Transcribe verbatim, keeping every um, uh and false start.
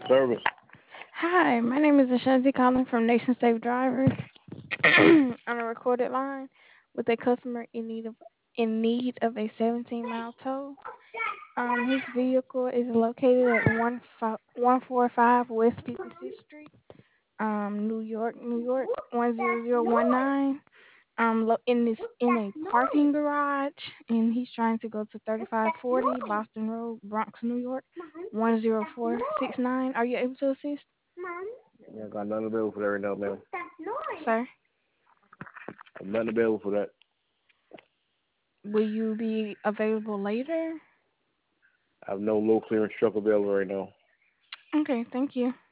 Service. Hi, my name is Ashanti calling from Nation Safe Drivers on a recorded line with a customer in need of in need of a seventeen mile tow. Um, his vehicle is located at one five, one four five West fifty-sixth Street, um, New York, New York one zero zero one nine. Um, lo- in this in a parking garage, and he's trying to go to thirty-five forty Boston Road, Bronx, New York one zero four six nine. Are you able to assist, Yeah, got nothing available for that right now, man. sir? Got nothing available for that. Will you be available later? I have no low clearance truck available right now. Okay, thank you.